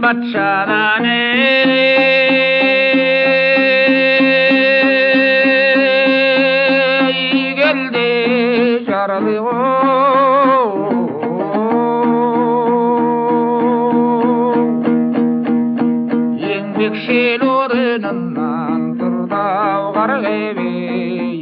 батшадан келді жаралы еңбекшіл орнынан тұрды ау қарғебей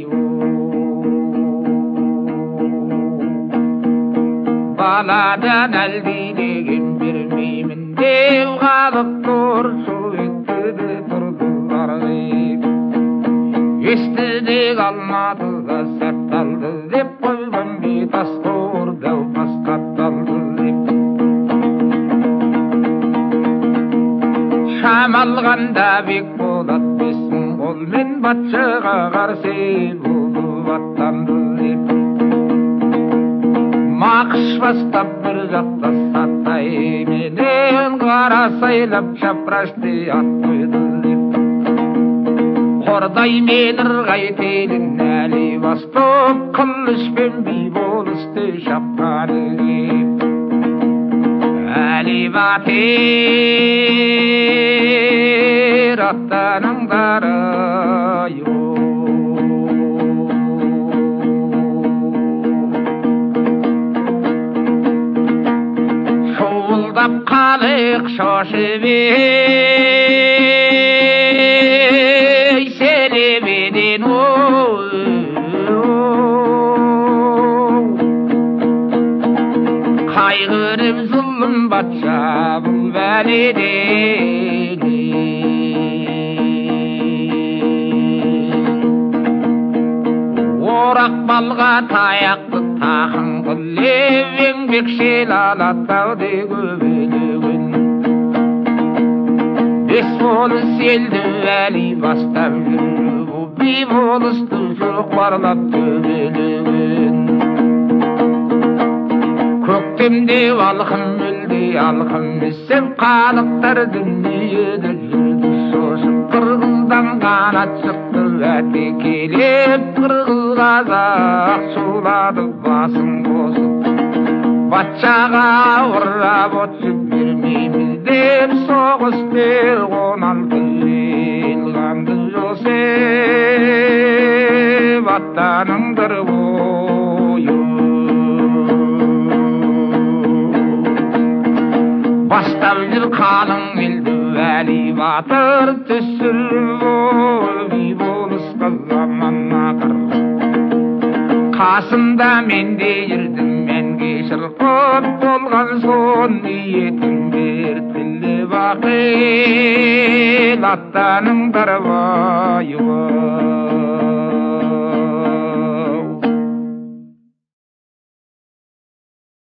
баладан әлдилеген бермеймін деп халық торшу етті де тұрды қарғып есті де қалмады да сақталды деп қойған бетас қордау басқатталды деп шамалғанда бек болат бес мың қолмен патшаға қарсы болып аттанды деп мақыш бастап бір жақта сатай менен қара сайлап шапрашты ат қойды деп қордай мен ырғай телін әли бастап қылышпен би-болысты шапқаны кеп әли батыр аттаныңдар шуылдап халық шошып ей селебеден қайғырып зұлым патша бұл бәледен орақ балға таяқты тақын қылып еңбекшіл алатауды көбелеген бес болыс елді әли бастап жүріп би-болысты шоқпарлап төбелеген көктемде алқым өлді алқым естен халықтар дүниеде жүрді шошып қырғыздан қанат шықты әтекелеп қырғыз қазақ шулады басын қосып патшаға орап отшып бермейміз деп соғысты 16 жыл қанды жосып аттаныңдар бастап жүр қалың елді әли батыр түсіріп би-болысқа заман ақыр қасымда мен де жүрдім мен кешір көп болған соң ниетім бер тілеп ақыл аттаныңдар